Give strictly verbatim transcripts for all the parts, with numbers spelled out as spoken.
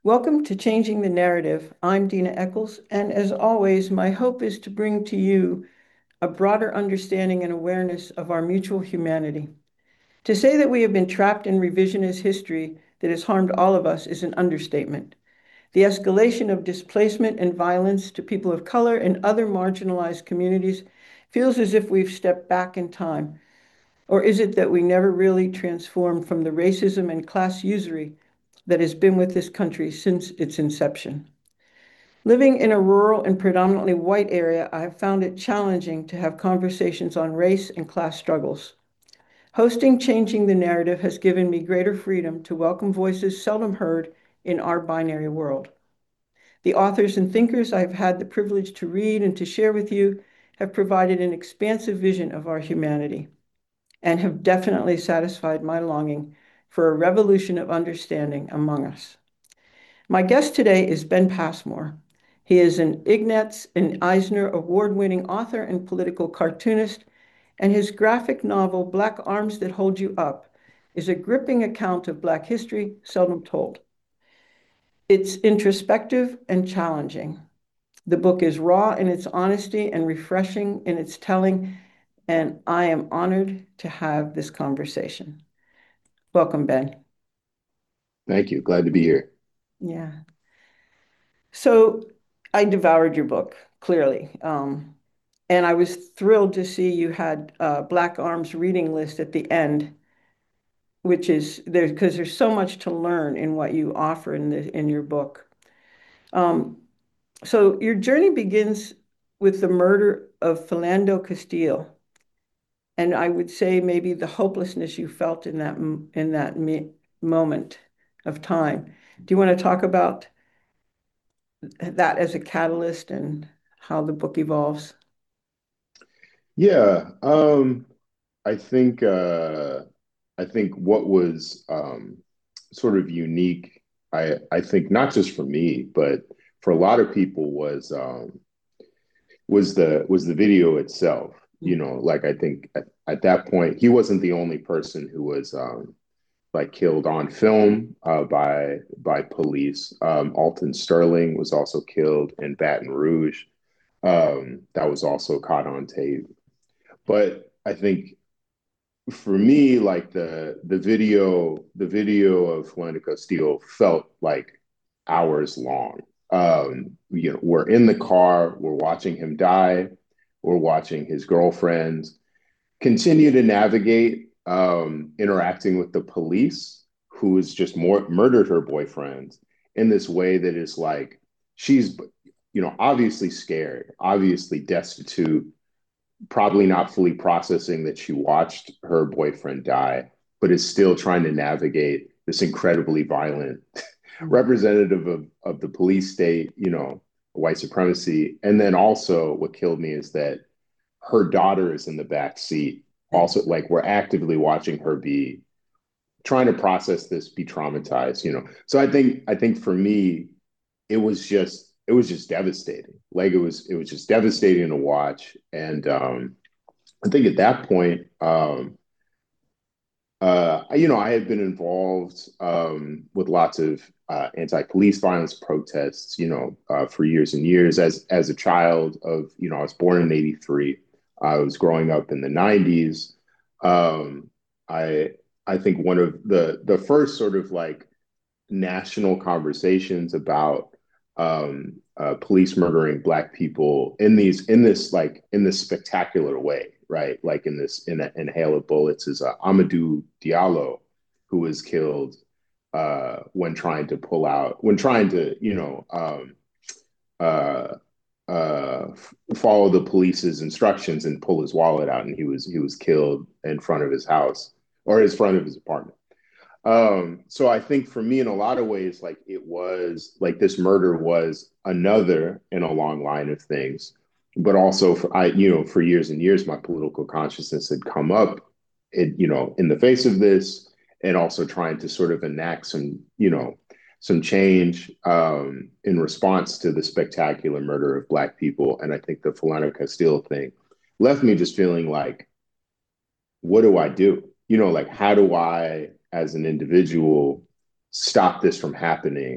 Welcome to Changing the Narrative. I'm Dina Eccles, and as always, my hope is to bring to you a broader understanding and awareness of our mutual humanity. To say that we have been trapped in revisionist history that has harmed all of us is an understatement. The escalation of displacement and violence to people of color and other marginalized communities feels as if we've stepped back in time. Or is it that we never really transformed from the racism and class usury that has been with this country since its inception? Living in a rural and predominantly white area, I have found it challenging to have conversations on race and class struggles. Hosting Changing the Narrative has given me greater freedom to welcome voices seldom heard in our binary world. The authors and thinkers I've had the privilege to read and to share with you have provided an expansive vision of our humanity and have definitely satisfied my longing for a revolution of understanding among us. My guest today is Ben Passmore. He is an Ignatz and Eisner award-winning author and political cartoonist, and his graphic novel, Black Arms That Hold You Up, is a gripping account of Black history seldom told. It's introspective and challenging. The book is raw in its honesty and refreshing in its telling, and I am honored to have this conversation. Welcome, Ben. Thank you. Glad to be here. Yeah. So I devoured your book, clearly. Um, and I was thrilled to see you had uh, Black Arms reading list at the end, which is there because there's so much to learn in what you offer in the in your book. Um, so your journey begins with the murder of Philando Castile, and I would say maybe the hopelessness you felt in that in that moment of time. Do you want to talk about that as a catalyst and how the book evolves? Yeah, um, I think uh, I think what was um, sort of unique, I I think not just for me, but for a lot of people was um, was the was the video itself. You know, like I think at, at that point he wasn't the only person who was um, like killed on film uh, by by police. Um, Alton Sterling was also killed in Baton Rouge. Um, that was also caught on tape. But I think for me, like the the video, the video of Philando Steel felt like hours long. Um, you know, we're in the car, we're watching him die, we're watching his girlfriend continue to navigate um, interacting with the police, who has just more murdered her boyfriend in this way that is like she's, you know, obviously scared, obviously destitute, probably not fully processing that she watched her boyfriend die, but is still trying to navigate this incredibly violent representative of, of the police state, you know, white supremacy. And then also what killed me is that her daughter is in the back seat. Also, like we're actively watching her be trying to process this, be traumatized, you know. So I think I think for me, it was just it was just devastating. Like it was it was just devastating to watch. And um I think at that point, um, uh, you know, I had been involved um, with lots of uh, anti-police violence protests, you know, uh, for years and years. As as a child of, you know, I was born in eighty-three. I was growing up in the nineties. Um, I I think one of the the first sort of like national conversations about um, uh, police murdering black people in these in this like in this spectacular way, right? Like in this in a in a hail of bullets is uh, Amadou Diallo, who was killed uh, when trying to pull out when trying to you know um, uh, uh, follow the police's instructions and pull his wallet out, and he was he was killed in front of his house or his front of his apartment. Um, so I think for me, in a lot of ways, like it was like this murder was another in a long line of things. But also, for, I, you know, for years and years, my political consciousness had come up, it, you know, in the face of this, and also trying to sort of enact some, you know, some change um, in response to the spectacular murder of Black people. And I think the Philando Castile thing left me just feeling like, what do I do? You know, like how do I, as an individual, stop this from happening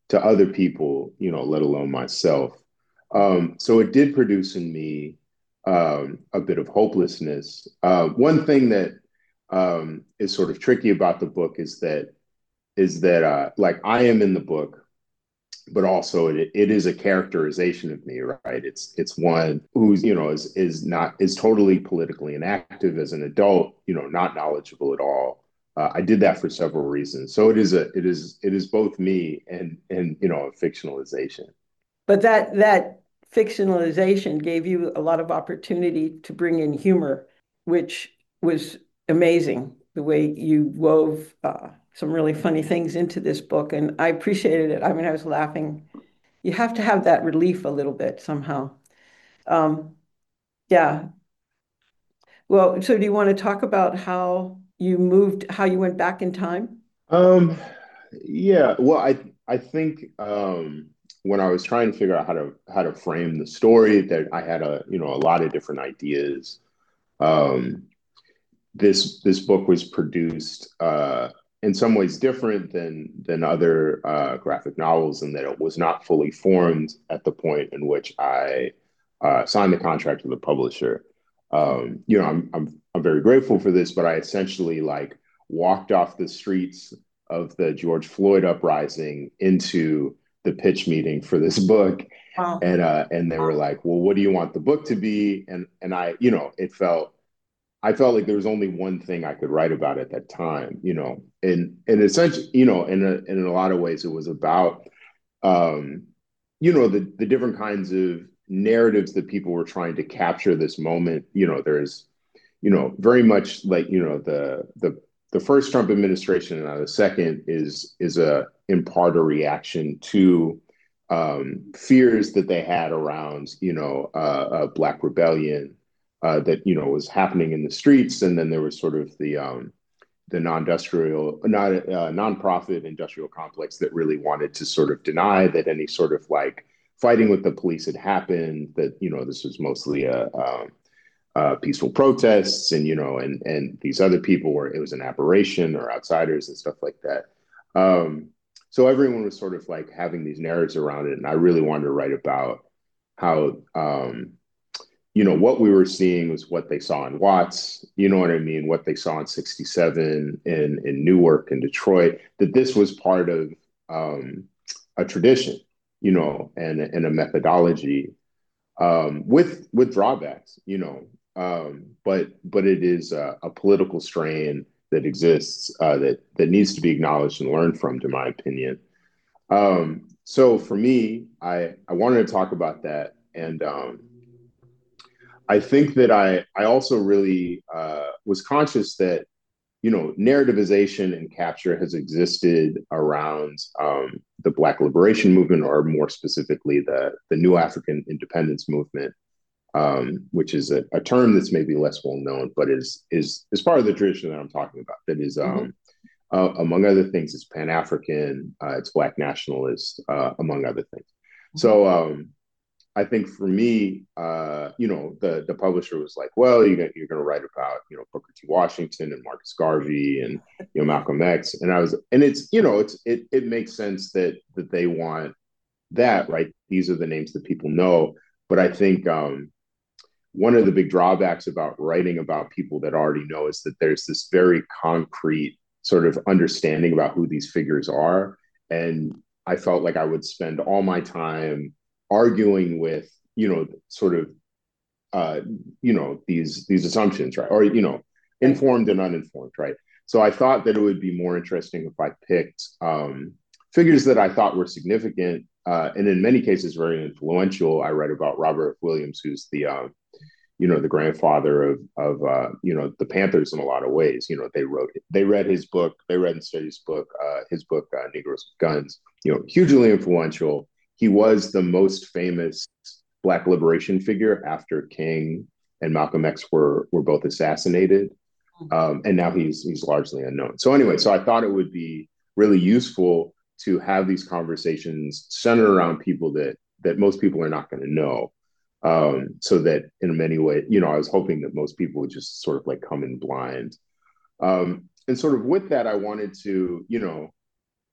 to other people, you know, let alone myself. Um, so it did produce in me um, a bit of hopelessness. Uh, one thing that um, is sort of tricky about the book is that is that uh, like I am in the book, but also it, it is a characterization of me, right? It's it's one who's you know is is not is totally politically inactive as an adult, you know, not knowledgeable at all. Uh, I did that for several reasons. So it is a it is it is both me and and you know a fictionalization. But that that fictionalization gave you a lot of opportunity to bring in humor, which was amazing. The way you wove uh, some really funny things into this book, and I appreciated it. I mean, I was laughing. You have to have that relief a little bit somehow. Um, yeah. Well, so do you want to talk about how you moved, how you went back in time? Um, yeah. Well, I I think um, when I was trying to figure out how to how to frame the story, that I had a you know a lot of different ideas. Um, this this book was produced uh, in some ways different than than other uh, graphic novels in that it was not fully formed at the point in which I uh, signed the contract with the publisher. Um, you know, I'm I'm I'm very grateful for this, but I essentially like walked off the streets of the George Floyd uprising into the pitch meeting for this book, Wow. and uh, and they were like, "Well, what do you want the book to be?" And and I, you know, it felt I felt like there was only one thing I could write about at that time, you know, and and essentially, you know, in a, in a lot of ways, it was about, um, you know, the the different kinds of narratives that people were trying to capture this moment. You know, there's, you know, very much like you know the the the first Trump administration and now the second is is a in part a reaction to um, fears that they had around you know uh, uh, Black rebellion uh, that you know was happening in the streets, and then there was sort of the um, the non-industrial, not uh, nonprofit industrial complex that really wanted to sort of deny that any sort of like fighting with the police had happened. That you know this was mostly a um, uh, peaceful protests, and you know, and and these other people were it was an aberration or outsiders and stuff like that. Um, so everyone was sort of like having these narratives around it, and I really wanted to write about how um, you know, what we were seeing was what they saw in Watts, you know what I mean, what they saw in sixty-seven in, in Newark and Detroit, that this was part of um, a tradition, you know, and, and a methodology um, with with drawbacks, you know, um, but but it is a, a political strain that exists uh, that that needs to be acknowledged and learned from, to my opinion. Um, so for me, I I wanted to talk about that, and um, I think that I I also really uh, was conscious that you know narrativization and capture has existed around um, the Black liberation movement, or more specifically the the New African Independence movement, um, which is a, a term that's maybe less well known, but is is is part of the tradition that I'm talking about. That is, Mhm. um, uh, among other things, it's Pan African, uh, it's Black nationalist, uh, among other things. Mhm. So um, I think for me, uh, you know, the the publisher was like, well, you're gonna, you're going to write about, you know, Booker T. Washington and Marcus Garvey and you know Malcolm X, and I was, and it's, you know, it's it it makes sense that that they want that, right? These are the names that people know, but I think um, one of the big drawbacks about writing about people that already know is that there's this very concrete sort of understanding about who these figures are, and I felt like I would spend all my time arguing with you know sort of uh, you know these these assumptions, right? Or you know Right. informed and uninformed, right? So I thought that it would be more interesting if I picked um, figures that I thought were significant uh, and in many cases very influential. I read about Robert Williams, who's the um, you know the grandfather of of uh, you know the Panthers in a lot of ways. You know they wrote they read his book, they read and studied his book, uh, his book uh, Negroes with Guns. You know, hugely influential. He was the most famous Black liberation figure after King and Malcolm X were were both assassinated, um, and now he's he's largely unknown. So anyway, so I thought it would be really useful to have these conversations centered around people that that most people are not going to know, um, so that in many ways, you know, I was hoping that most people would just sort of like come in blind. Um, and sort of with that, I wanted to, you know,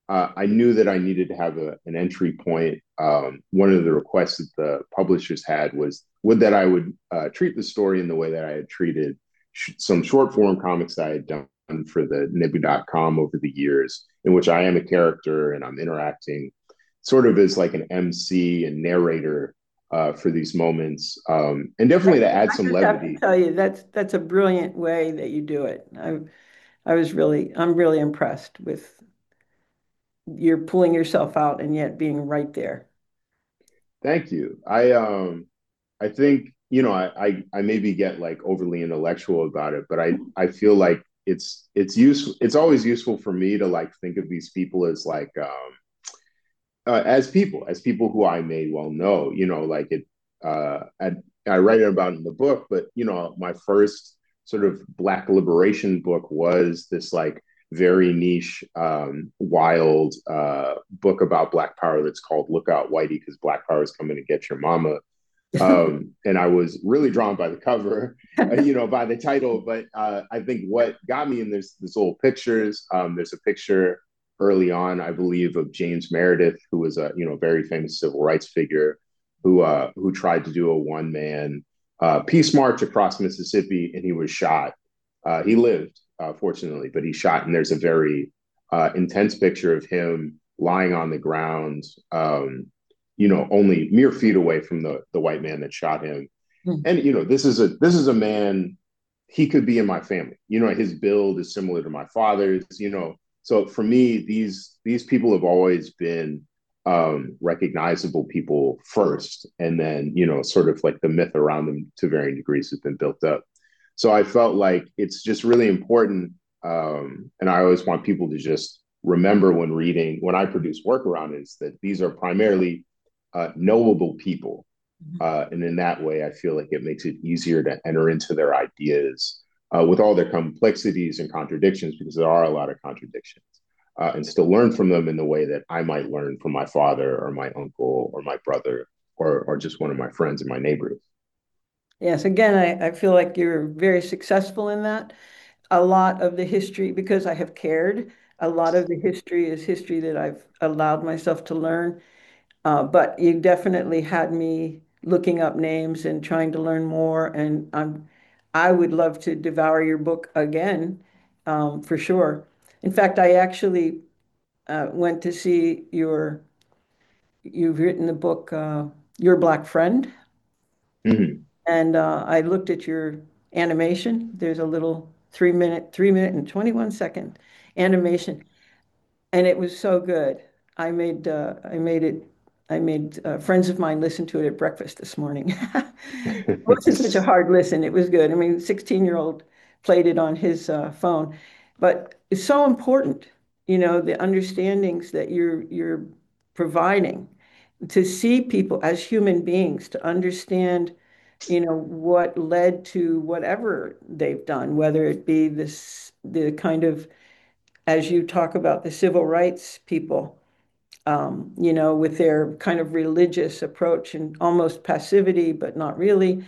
uh, I knew that I needed to have a, an entry point. Um, one of the requests that the publishers had was would that I would uh, treat the story in the way that I had treated sh- some short form comics that I had done for the Nibu dot com over the years, in which I am a character and I'm interacting sort of as like an M C and narrator uh, for these moments, um, and definitely to add I some just have to levity. tell you, that's that's a brilliant way that you do it. I I was really, I'm really impressed with you're pulling yourself out and yet being right there. Thank you. I um I think, you know, I, I I maybe get like overly intellectual about it, but I I feel like it's it's useful. It's always useful for me to like think of these people as like um uh, as people, as people who I may well know. You know, like it. Uh, I, I write about it in the book, but you know, my first sort of Black liberation book was this like very niche, um, wild uh, book about Black Power that's called "Look Out, Whitey," because Black Power is coming to get your mama. Um, and I was really drawn by the cover, uh, you know, by the title. But uh, I think what got me in this, this little pictures. Um, there's a picture early on, I believe, of James Meredith, who was a you know very famous civil rights figure, who uh, who tried to do a one man uh, peace march across Mississippi, and he was shot. Uh, he lived, uh, fortunately, but he shot. And there's a very uh, intense picture of him lying on the ground, um, you know, only mere feet away from the the white man that shot him. And you know, this is a this is a man. He could be in my family. You know, his build is similar to my father's. You know, so for me, these these people have always been um, recognizable people first, and then you know, sort of like the myth around them to varying degrees has been built up. So I felt like it's just really important, um, and I always want people to just remember when reading when I produce work around it, is that these are primarily uh, knowable people. Uh, and in that way, I feel like it makes it easier to enter into their ideas uh, with all their complexities and contradictions, because there are a lot of contradictions, uh, and still learn from them in the way that I might learn from my father or my uncle or my brother or, or just one of my friends in my neighborhood. Yes, again, I, I feel like you're very successful in that. A lot of the history, because I have cared, a lot of the history is history that I've allowed myself to learn. Uh, but you definitely had me looking up names and trying to learn more. And I'm, I would love to devour your book again, um, for sure. In fact, I actually uh, went to see your, you've written the book, uh, Your Black Friend. Mm-hmm. And uh, I looked at your animation. There's a little three minute, three minute and twenty-one second animation, and it was so good. I made uh, I made it. I made uh, friends of mine listen to it at breakfast this morning. It wasn't such a hard listen. It was good. I mean, sixteen year old played it on his uh, phone, but it's so important, you know, the understandings that you're you're providing to see people as human beings, to understand, you know, what led to whatever they've done, whether it be this the kind of, as you talk about the civil rights people, um, you know, with their kind of religious approach and almost passivity, but not really.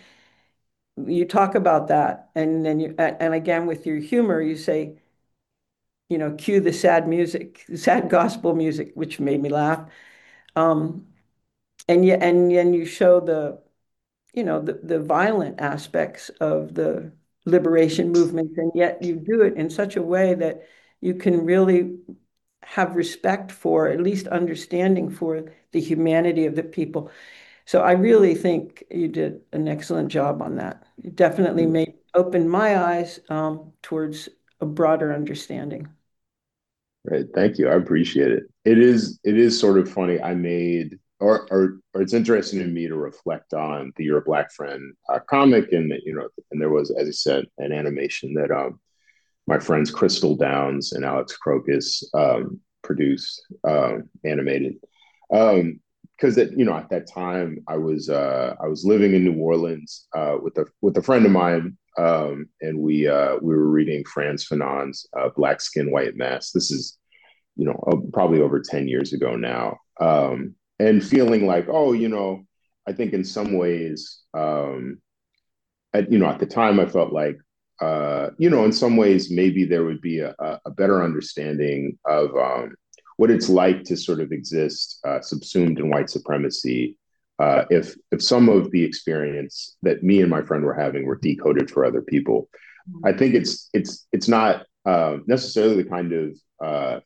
You talk about that, and then you, and again with your humor, you say, you know, cue the sad music, sad gospel music, which made me laugh. Um, and yet, and then you show the, you know, the the violent aspects of the liberation movement, and yet you do it in such a way that you can really have respect for, at least understanding for the humanity of the people. So I really think you did an excellent job on that. It definitely made opened my eyes um, towards a broader understanding. Right. Thank you. I appreciate it. It is it is sort of funny. I made or or or it's interesting to me to reflect on the Your Black Friend uh, comic, and you know, and there was, as I said, an animation that um my friends Crystal Downs and Alex Crocus um produced, um animated. Um because that you know at that time I was uh I was living in New Orleans uh with a with a friend of mine, um and we uh we were reading Frantz Fanon's uh, Black Skin White Mask. This is you know, uh, probably over ten years ago now. Um, and feeling like, oh, you know, I think in some ways, um, at, you know, at the time I felt like, uh, you know, in some ways, maybe there would be a, a better understanding of um, what it's like to sort of exist uh, subsumed in white supremacy. Uh, if if some of the experience that me and my friend were having were decoded for other people, I think it's it's it's not uh, necessarily the kind of uh,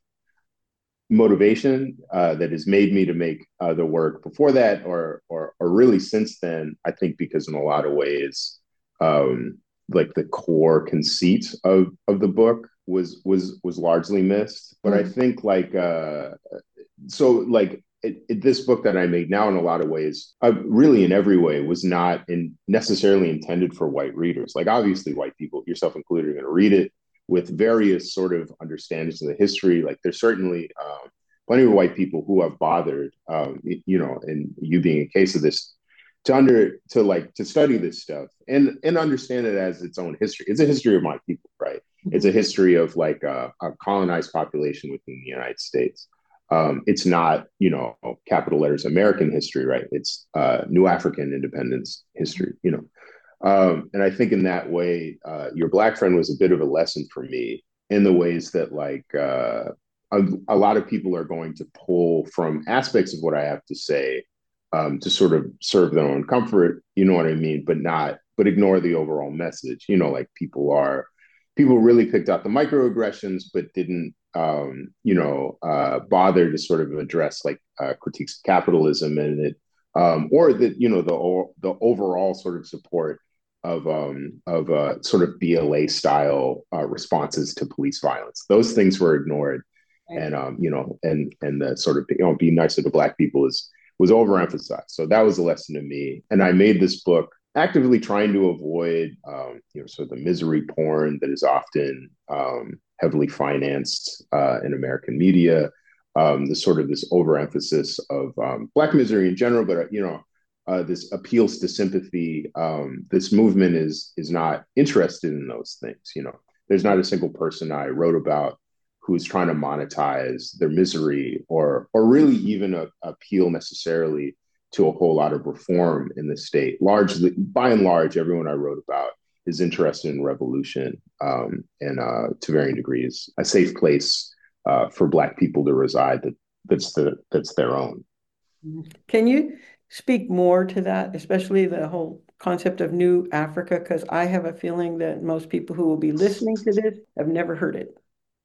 motivation uh, that has made me to make uh, the work before that, or, or or really since then. I think because in a lot of ways, um, like the core conceit of of the book was was was largely missed. But I Mm. think like uh, so like it, it, this book that I made now, in a lot of ways, uh, really in every way, was not in necessarily intended for white readers. Like obviously, white people, yourself included, are going to read it with various sort of understandings of the history. Like there's certainly um, plenty of white people who have bothered, um, you know, and you being a case of this, to under to like to study this stuff and and understand it as its own history. It's a history of my people, right? It's a history of like a, a colonized population within the United States. Um, it's not, you know, capital letters American history, right? It's uh, New African independence history, you know. Um, and I think in that way, uh, your black friend was a bit of a lesson for me in the ways that like uh, a, a lot of people are going to pull from aspects of what I have to say um, to sort of serve their own comfort, you know what I mean? But not, but ignore the overall message. You know, like people are, people really picked out the microaggressions, but didn't, um, you know, uh, bother to sort of address like uh, critiques of capitalism and it, um, or that, you know, the the overall sort of support of um, of uh, sort of B L A style uh, responses to police violence. Those things were ignored, Right. and um, you know, and and the sort of, you know, be nicer to black people is was overemphasized. So that was a lesson to me, and I made this book actively trying to avoid um, you know, sort of the misery porn that is often um, heavily financed uh, in American media. Um, the sort of this overemphasis of um, black misery in general, but uh, you know, uh, this appeals to sympathy. Um, this movement is is not interested in those things. You know, there's not a single person I wrote about who's trying to monetize their misery or or really even a, appeal necessarily to a whole lot of reform in the state. Largely, by and large, everyone I wrote about is interested in revolution um, and uh, to varying degrees a safe place uh, for Black people to reside that that's the that's their own. Can you speak more to that, especially the whole concept of New Africa? Because I have a feeling that most people who will be listening to this have never heard it.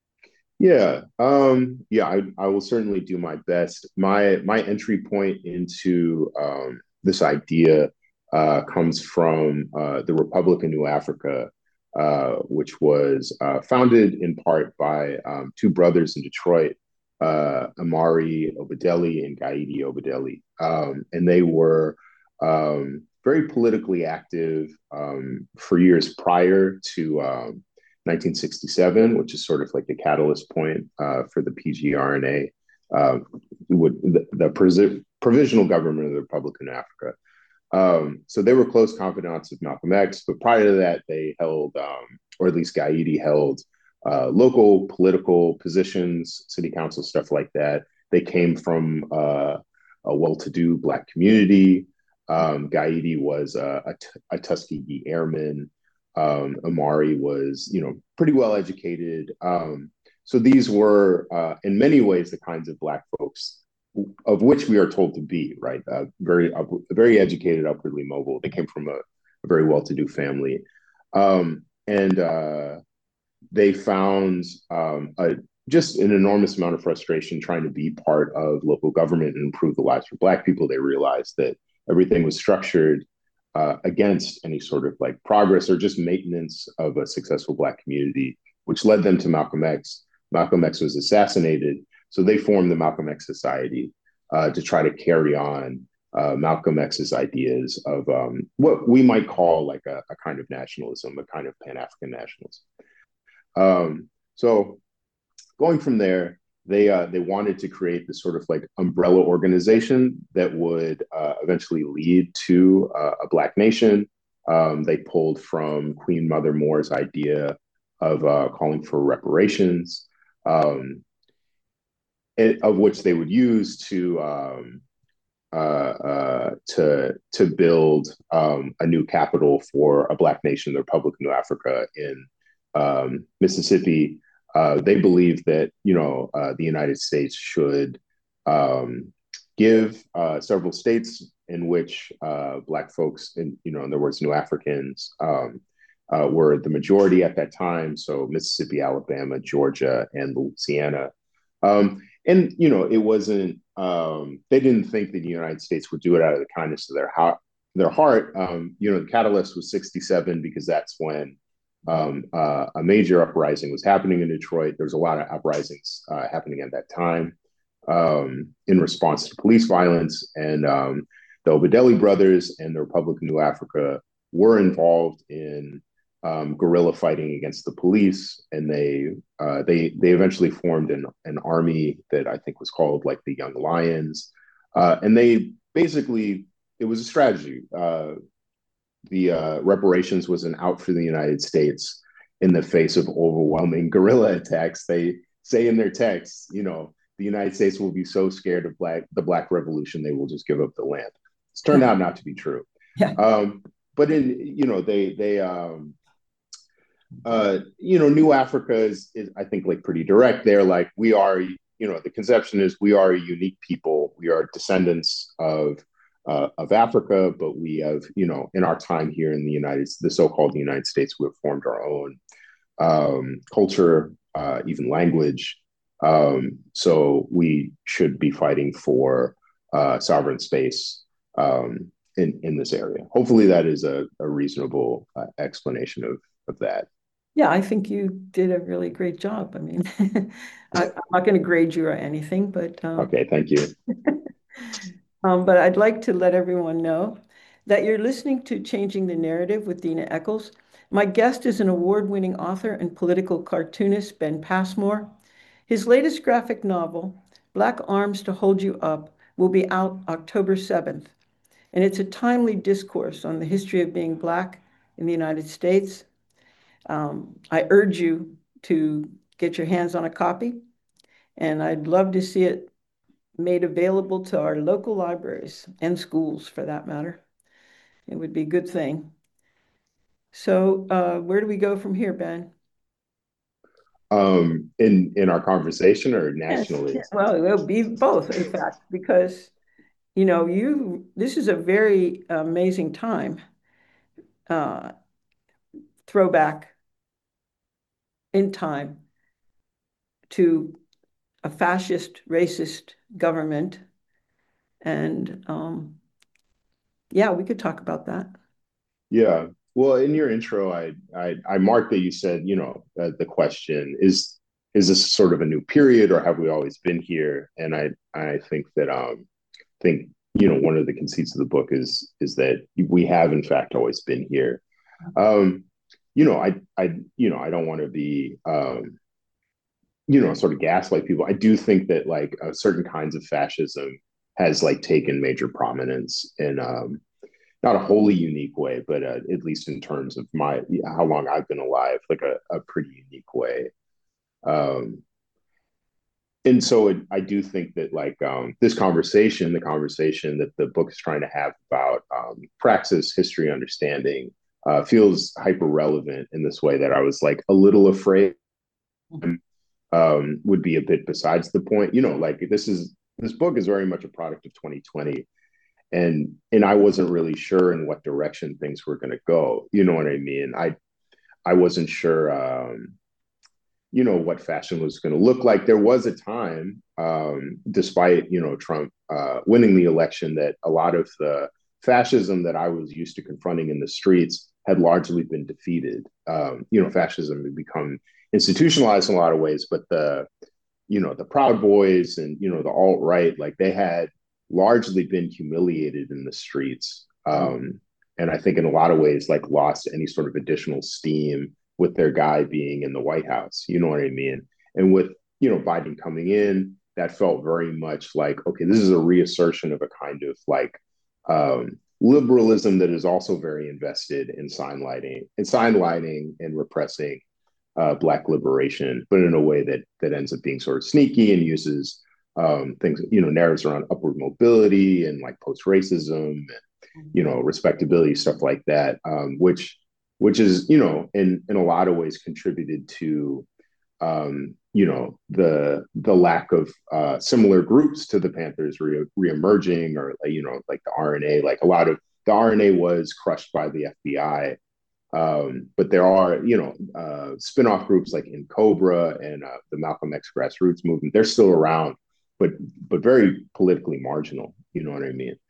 Yeah, um, yeah, I, I will certainly do my best. My my entry point into um, this idea uh, comes from uh, the Republic of New Africa, uh, which was uh, founded in part by um, two brothers in Detroit, uh, Amari Obadeli and Gaidi Obadeli, um, and they were um, very politically active um, for years prior to um, nineteen sixty-seven, which is sort of like the catalyst point uh, for the P G R N A, uh, would, the, the provisional government of the Republic of Africa. Um, so they were close confidants of Malcolm X, but prior to that, they held, um, or at least Gaidi held, uh, local political positions, city council, stuff like that. They came from uh, a well-to-do Black community. Um, Gaidi was a, a, a Tuskegee Airman. Um, Amari was, you know, pretty well educated. Um, so these were, uh, in many ways, the kinds of Black folks of which we are told to be, right? Uh, very, up, very educated, upwardly mobile. They came from a, a very well-to-do family, um, and uh, they found um, a, just an enormous amount of frustration trying to be part of local government and improve the lives for Black people. They realized that everything was structured uh, against any sort of like progress or just maintenance of a successful Black community, which led them to Malcolm X. Malcolm X was assassinated, so they formed the Malcolm X Society uh, to try to carry on uh, Malcolm X's ideas of um, what we might call like a, a kind of nationalism, a kind of Pan-African nationalism. Um, so going from there, they uh, they wanted to create this sort of like umbrella organization that would uh, eventually lead to uh, a Black nation. Um, they pulled from Queen Mother Moore's idea of uh, calling for reparations, um, it, of which they would use to um, uh, uh, to to build um, a new capital for a Black nation, the Republic of New Africa in um, Mississippi, Uh, they believed that, you know, uh, the United States should um, give uh, several states in which uh, Black folks, in, you know, in other words, New Africans, um, uh, were the majority at that time. So Mississippi, Alabama, Georgia, and Louisiana. Um, and, you know, it wasn't, um, they didn't think that the United States would do it out of the kindness of their heart. Their heart, um, you know, the catalyst was sixty-seven because that's when um, uh, a major uprising was happening in Detroit. There was a lot of uprisings uh, happening at that time um, in response to police violence. And um, the Obadeli brothers and the Republic of New Africa were involved in um, guerrilla fighting against the police, and they uh, they they eventually formed an an army that I think was called like the Young Lions, uh, and they basically it was a strategy. Uh, the uh, reparations was an out for the United States in the face of overwhelming guerrilla attacks. They say in their texts, you know, the United States will be so scared of black the Black Revolution they will just give up the land. It's turned out not to be true. Yeah. Um, but in you know they they um, uh, you know New Africa is, is I think like pretty direct. They're like we are you know the conception is we are a unique people. We are descendants of uh, of Africa, but we have, you know, in our time here in the United, the so-called United States, we've formed our own um, culture, uh, even language. Um, so we should be fighting for uh, sovereign space um, in in this area. Hopefully, that is a, a reasonable uh, explanation of of that. Yeah, I think you did a really great job. I mean, I, I'm not going to grade you or anything, but um, Okay, thank you. um, but I'd like to let everyone know that you're listening to Changing the Narrative with Dina Eccles. My guest is an award-winning author and political cartoonist, Ben Passmore. His latest graphic novel, Black Arms to Hold You Up, will be out October seventh, and it's a timely discourse on the history of being Black in the United States. Um, I urge you to get your hands on a copy, and I'd love to see it made available to our local libraries and schools for that matter. It would be a good thing. So, uh, where do we go from here, Ben? Um, in in our conversation or Yes, nationally? yeah, well, it will be both, in fact, because you know, you this is a very amazing time, uh, throwback in time to a fascist, racist government. And um, yeah, we could talk about that. Yeah. Well, in your intro, I I, I marked that you said, you know, uh, the question is is this sort of a new period or have we always been here? And I I think that um think you know one of the conceits of the book is is that we have in fact always been here. Um, you know, I I you know I don't want to be um you know sort of gaslight people. I do think that like uh, certain kinds of fascism has like taken major prominence in um not a wholly unique way, but uh, at least in terms of my how long I've been alive, like a, a pretty unique way. Um, and so it, I do think that like um, this conversation, the conversation that the book is trying to have about um, praxis, history, understanding, uh, feels hyper relevant in this way that I was like a little afraid um, would be a bit besides the point. You know, like this is this book is very much a product of twenty twenty, and and I wasn't really sure in what direction things were going to go. You know what I mean? I I wasn't sure, um, you know, what fashion was going to look like. There was a time, um, despite you know Trump uh, winning the election, that a lot of the fascism that I was used to confronting in the streets had largely been defeated. Um, you know, fascism had become institutionalized in a lot of ways, but the you know the Proud Boys and you know the alt right, like they had largely been humiliated in the streets. Um, and I think in a lot of ways, like lost any sort of additional steam with their guy being in the White House. You know what I mean? And with you know Biden coming in, that felt very much like okay, this is a reassertion of a kind of like um, liberalism that is also very invested in sign lighting and sign lighting and repressing uh, Black liberation, but in a way that that ends up being sort of sneaky and uses um, things, you know, narratives around upward mobility and like post racism and you know respectability stuff like that, um, which which is you know in in a lot of ways contributed to um, you know, the the lack of uh, similar groups to the Panthers re reemerging, or you know, like the R N A, like a lot of the R N A was crushed by the F B I. Um, but there are, you know, uh, spin-off groups like in Cobra and uh, the Malcolm X grassroots movement. They're still around, but but very politically marginal. You know what I mean?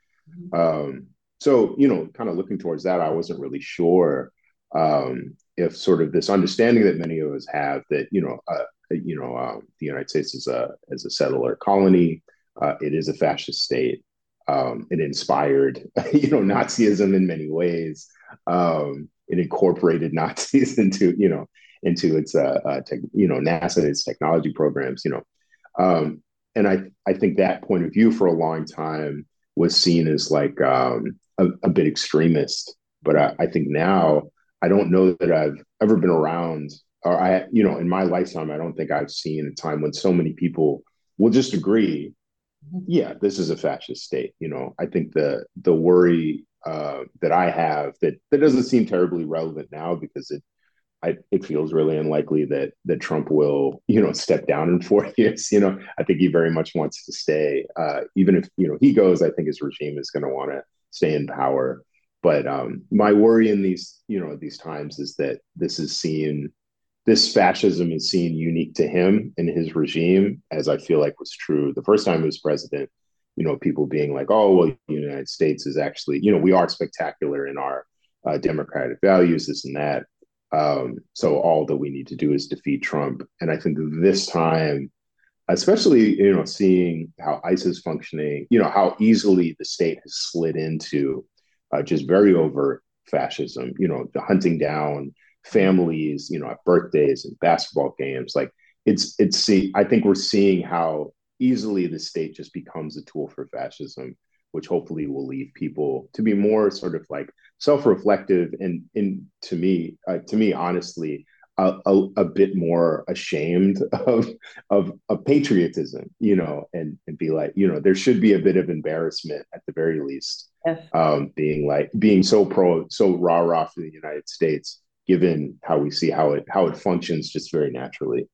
Um, so, you know, kind of looking towards that, I wasn't really sure um, if sort of this understanding that many of us have that, you know, uh, you know, um, the United States is a as a settler colony. Uh, it is a fascist state. Um, it inspired, you know, Nazism in many ways. Um, it incorporated Nazis into, you know, into its, uh, uh tech, you know, NASA and its technology programs, you know. Um, and I, I think that point of view for a long time was seen as like um, a, a bit extremist. But I, I think now I don't know that I've ever been around, or I, you know, in my lifetime, I don't think I've seen a time when so many people will just agree, yeah, this is a fascist state. You know, I think the the worry uh, that I have that that doesn't seem terribly relevant now because it I, it feels really unlikely that that Trump will, you know, step down in four years. You know, I think he very much wants to stay. Uh, even if you know he goes, I think his regime is going to want to stay in power. But um, my worry in these, you know, these times is that this is seen, this fascism is seen unique to him and his regime, as I feel like was true the first time he was president. You know, people being like, "Oh, well, the United States is actually, you know, we are spectacular in our uh, democratic values, this and that." Um, so all that we need to do is defeat Trump. And I think this time, especially, you know, seeing how ICE is functioning, you know, how easily the state has slid into uh, just very overt fascism, you know, the hunting down families, you know, at birthdays and basketball games. Like it's, it's, see, I think we're seeing how easily the state just becomes a tool for fascism, which hopefully will leave people to be more sort of like self-reflective and, in to me, uh, to me, honestly, a, a, a bit more ashamed of, of of patriotism, you know, and and be like, you know, there should be a bit of embarrassment at the very least, Yes. um, being like being so pro, so rah rah for the United States, given how we see how it how it functions just very naturally.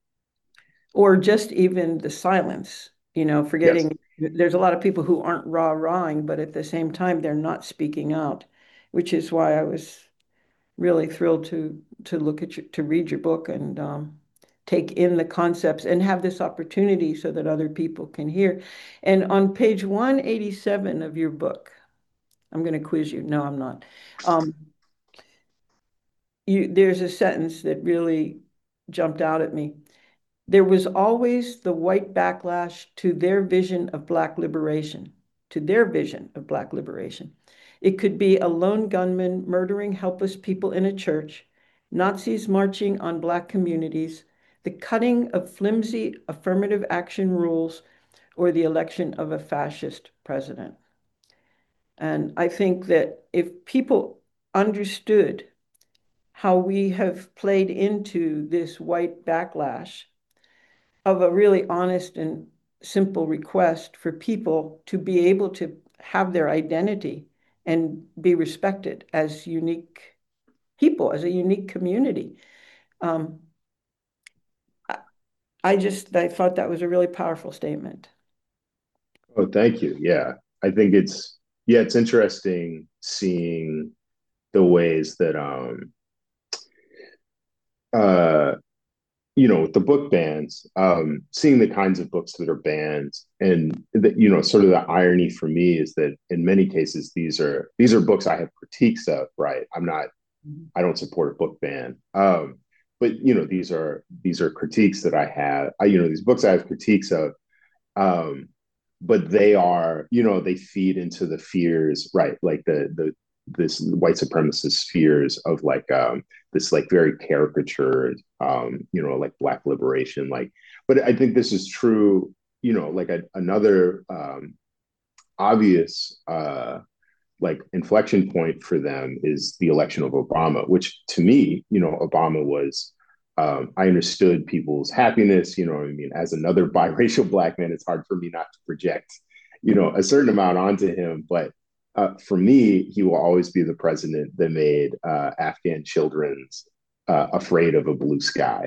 Or just even the silence, you know, Yes. forgetting there's a lot of people who aren't rah-rahing, but at the same time, they're not speaking out, which is why I was really thrilled to to look at your, to read your book and um, take in the concepts and have this opportunity so that other people can hear. And on page one eighty-seven of your book, I'm going to quiz you. No, I'm not. Um, you, there's a sentence that really jumped out at me. There was always the white backlash to their vision of Black liberation, to their vision of Black liberation. It could be a lone gunman murdering helpless people in a church, Nazis marching on Black communities, the cutting of flimsy affirmative action rules, or the election of a fascist president. And I think that if people understood how we have played into this white backlash of a really honest and simple request for people to be able to have their identity and be respected as unique people, as a unique community. Um, I, I just I thought that was a really powerful statement. Oh, thank you. Yeah, I think it's yeah, it's interesting seeing the ways that um uh you know, with the book bans, um, seeing the kinds of books that are banned, and that, you know, sort of the irony for me is that in many cases these are these are books I have critiques of. Right, I'm not, I don't support a book ban, um, but you know, these are these are critiques that I have. I, you know, these books I have critiques of, um, but they are, you know, they feed into the fears, right? Like the the this white supremacist fears of like um this like very caricatured um you know like black liberation, like, but I think this is true, you know, like a, another um obvious uh like inflection point for them is the election of Obama, which to me, you know, Obama was, um, I understood people's happiness, you know what I mean? As another biracial black man, it's hard for me not to project, you know, a certain amount onto him. But uh, for me, he will always be the president that made uh, Afghan children's uh, afraid of a blue sky.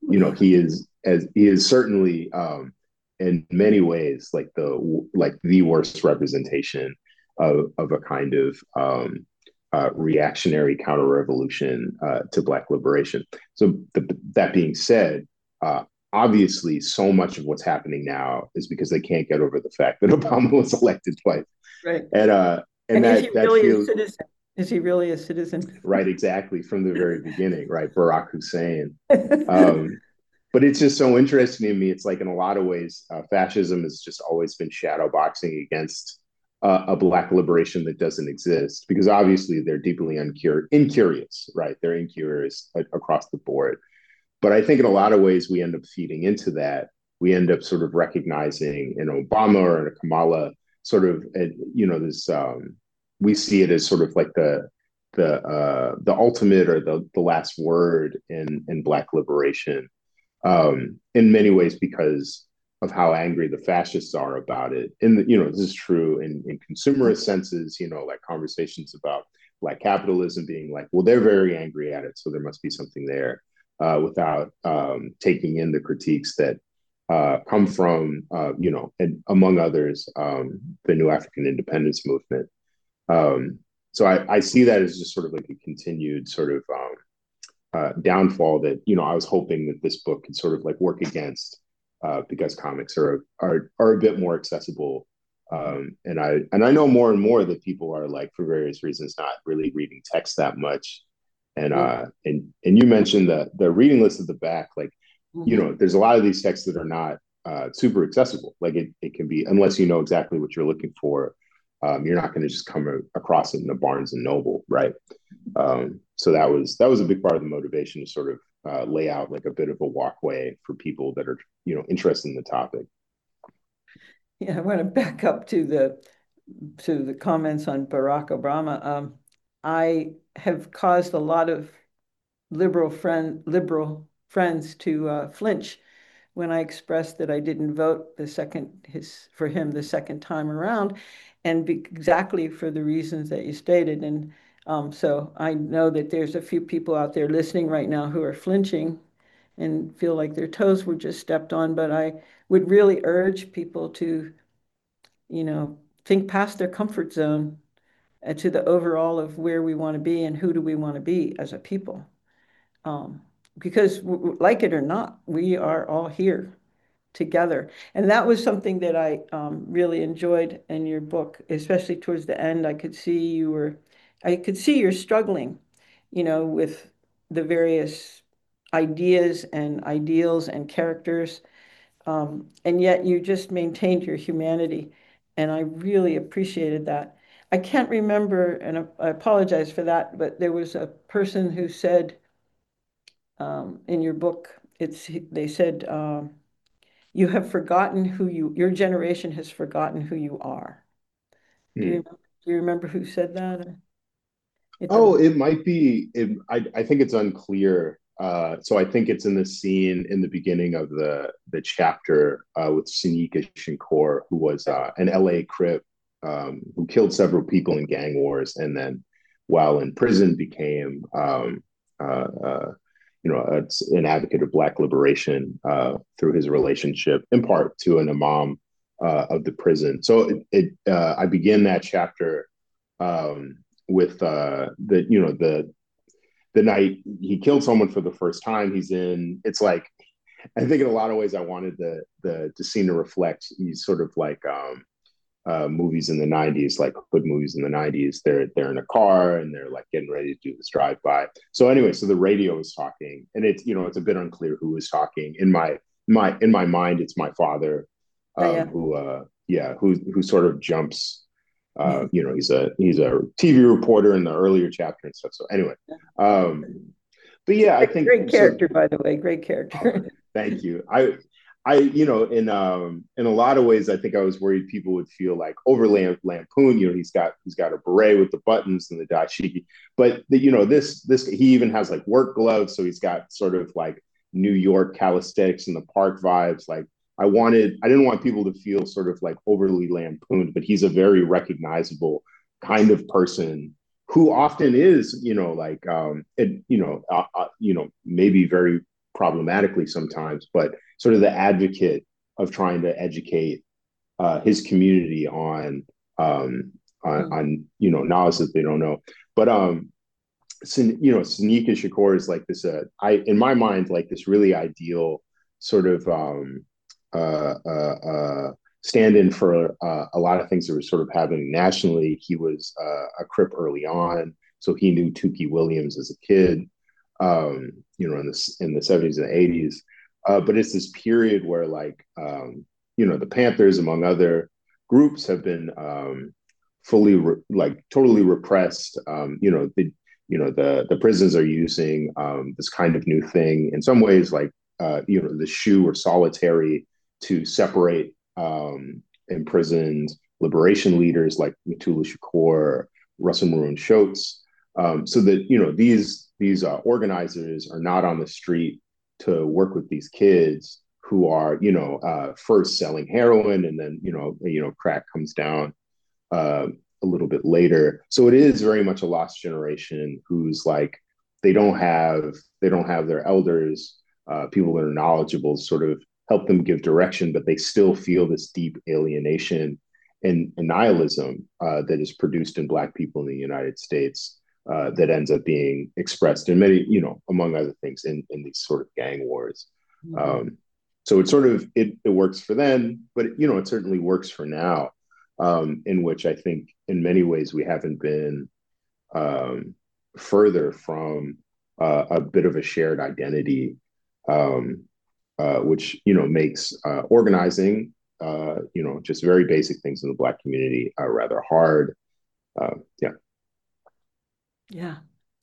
you know, he is as he is certainly um, in many ways like the like the worst representation of of a kind of um, uh, reactionary counter revolution uh, to Black liberation. So the, that being said, uh, obviously, so much of what's happening now is because they can't get over the fact that Obama was elected twice, Right. and uh, and And is he that that really a feels citizen? Is he really a citizen? right exactly from the very beginning, right? Barack Hussein. Um, but it's just so interesting to me. It's like in a lot of ways, uh, fascism has just always been shadow boxing against uh, a Black liberation that doesn't exist because obviously they're deeply uncur- incurious, right? They're incurious a- across the board. But I think in a lot of ways, we end up feeding into that. We end up sort of recognizing in Obama or in a Kamala, sort of, you know, this, um, we see it as sort of like the, the, uh, the ultimate or the, the last word in, in Black liberation um, in many ways because of how angry the fascists are about it. And, the, you know, this is true in, in consumerist senses, you know, like conversations about Black capitalism being like, well, they're very angry at it, so there must be something there uh, without um, taking in the critiques that uh, come from, uh, you know, and among others, um, the New African Independence Movement. Um, so I, I see that as just sort of like a continued sort of um, uh, downfall that you know I was hoping that this book could sort of like work against uh, because comics are are are a bit more accessible. Um, and I and I know more and more that people are like for various reasons not really reading text that much. And Yeah. uh, and and you mentioned the the reading list at the back, like you Mm-hmm. know, there's a lot of these texts that are not uh, super accessible. Like it it can be unless you know exactly what you're looking for. Um, you're not going to just come a- across it in a Barnes and Noble, right? Um, so that was that was a big part of the motivation to sort of uh, lay out like a bit of a walkway for people that are you know interested in the topic. Yeah, I want to back up to the to the comments on Barack Obama. Um, I have caused a lot of liberal friend liberal friends to uh, flinch when I expressed that I didn't vote the second his for him the second time around, and be, exactly for the reasons that you stated. And um, so I know that there's a few people out there listening right now who are flinching and feel like their toes were just stepped on. But I would really urge people to, you know, think past their comfort zone uh, to the overall of where we want to be and who do we want to be as a people. Um, because w- like it or not, we are all here together. And that was something that I um, really enjoyed in your book, especially towards the end. I could see you were, I could see you're struggling, you know, with the various ideas and ideals and characters. Um, and yet you just maintained your humanity. And I really appreciated that. I can't remember, and I apologize for that, but there was a person who said um, in your book, it's they said, um, you have forgotten who you, your generation has forgotten who you are. Do you Hmm. remember, do you remember who said that? It Oh, doesn't. it might be. It, I I think it's unclear. Uh, so I think it's in the scene in the beginning of the the chapter uh, with Sinika Shankar, who was uh, an L A Crip um, who killed several people in gang wars, and then while in prison became um, uh, uh, you know a, an advocate of Black liberation uh, through his relationship, in part to an imam uh, of the prison. So it, it uh, I begin that chapter. Um, with uh the you know the the night he killed someone for the first time he's in it's like I think in a lot of ways I wanted the the the scene to reflect these sort of like um uh movies in the nineties like hood movies in the nineties they're they're in a car and they're like getting ready to do this drive by so anyway so the radio is talking and it's you know it's a bit unclear who is talking in my my in my mind it's my father Yeah, um yeah. who uh yeah who who sort of jumps uh, you know, he's a he's a T V reporter in the earlier chapter and stuff. So anyway, um, but yeah, I Great, think great so. character, by the way. Great Oh, character. thank you. I I you know in um in a lot of ways I think I was worried people would feel like overly lampoon. You know, he's got he's got a beret with the buttons and the dashiki, but the, you know this this he even has like work gloves, so he's got sort of like New York calisthenics in the park vibes. Like I wanted I didn't want people to feel sort of like overly lampooned, but he's a very recognizable kind of person who often is, you know, like um, it, you know, uh, uh, you know, maybe very problematically sometimes, but sort of the advocate of trying to educate uh, his community on um, on, Mm. on you know knowledge that they don't know. But um, you know, Sonequa Shakur is like this. Uh, I in my mind like this really ideal sort of um, uh, uh, uh, stand-in for uh, a lot of things that were sort of happening nationally. He was uh, a Crip early on, so he knew Tookie Williams as a kid. Um, you know, in the in the seventies and eighties. Uh, but it's this period where, like, um, you know, the Panthers, among other groups, have been um, fully, re- like, totally repressed. Um, you know, the you know the the prisons are using um, this kind of new thing in some ways, like uh, you know the SHU or solitary to separate um, imprisoned liberation leaders like Mutulu Shakur, Russell Maroon Shoatz, um, so that you know these these uh, organizers are not on the street to work with these kids who are you know uh, first selling heroin and then you know you know crack comes down uh, a little bit later. So it is very much a lost generation who's like they don't have they don't have their elders, uh, people that are knowledgeable, sort of help them give direction, but they still feel this deep alienation and, and nihilism uh, that is produced in Black people in the United States. Uh, that ends up being expressed in many, you know, among other things, in, in these sort of gang wars. Mhm. Um, so it sort of it, it works for then, but you know, it certainly works for now, um, in which I think in many ways we haven't been um, further from uh, a bit of a shared identity, um, uh, which you know makes uh, organizing, uh, you know, just very basic things in the Black community uh, rather hard. Uh, yeah. Yeah,